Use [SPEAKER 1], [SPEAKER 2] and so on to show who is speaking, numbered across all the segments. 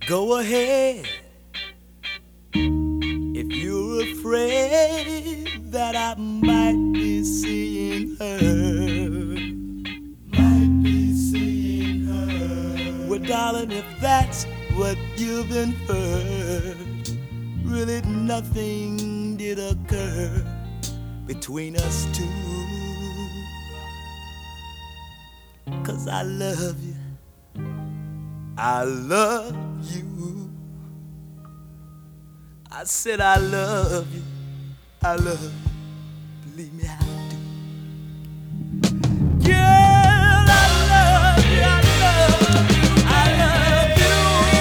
[SPEAKER 1] Go ahead if you're afraid that I might be seeing her. Might be seeing her. Well, darling, if that's what you've been heard, really nothing did occur between us two. 'Cause I love you. I love you. I said I love you. I love you. Believe me, I do. Girl, I love you. I love you. I love you.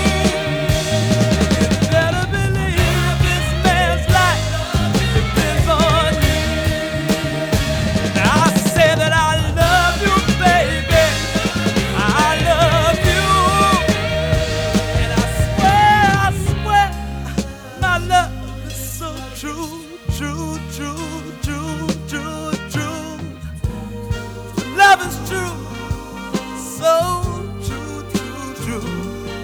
[SPEAKER 1] You better believe this man's life depends on you. Now I say that I love you, baby. I love you. And I swear, my love is so true, true, true, true, true, true. Love is true, so true, true, true,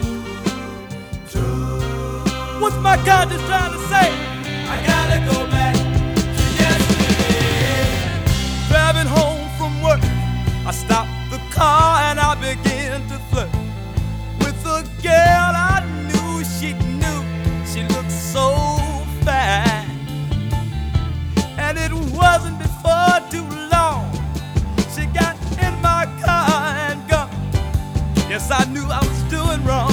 [SPEAKER 1] true. What's my conscience trying to say? I gotta go back to yesterday. Driving home from work, I stopped the car and I began to flirt with a girl I knew. She looked so fine. And it wasn't before too long she got in my car and gone. Yes, I knew I was doing wrong.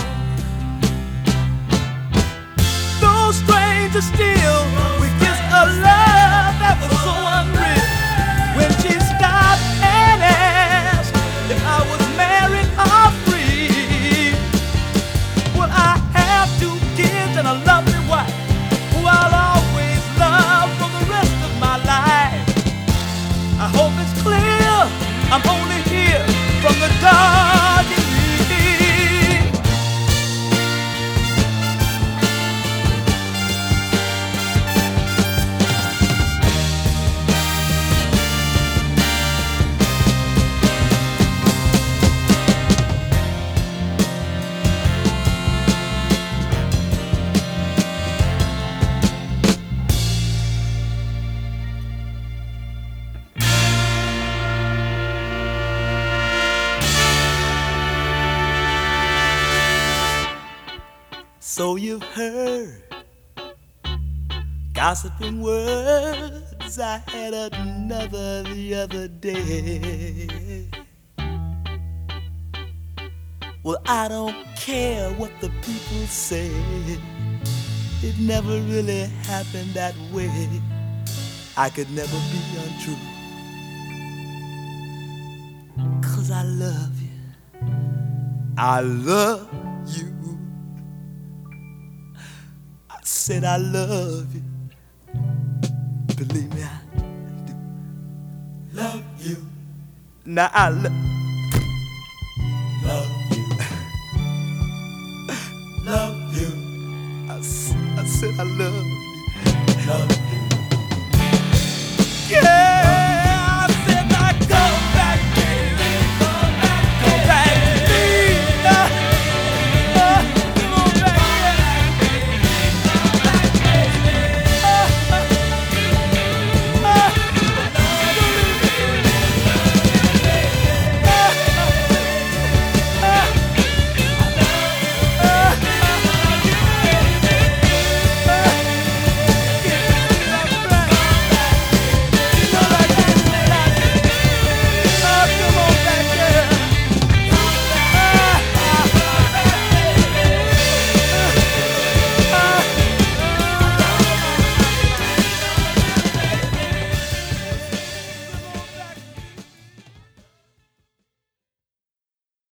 [SPEAKER 1] Though strangers still, we kissed a love that was so unreal. When she stopped and asked if I was married or free, well, I have 2 kids and a lovely wife who I'll always love for the rest of my life. I hope it's clear I'm only here from the dark and me. So you've heard gossiping words. I had another the other day. Well, I don't care what the people say. It never really happened that way. I could never be untrue. 'Cause I love you. I love you. I said I love you. Believe me, I do. Love you. Now I love you. Love you. I said I love you. Love you. Yeah.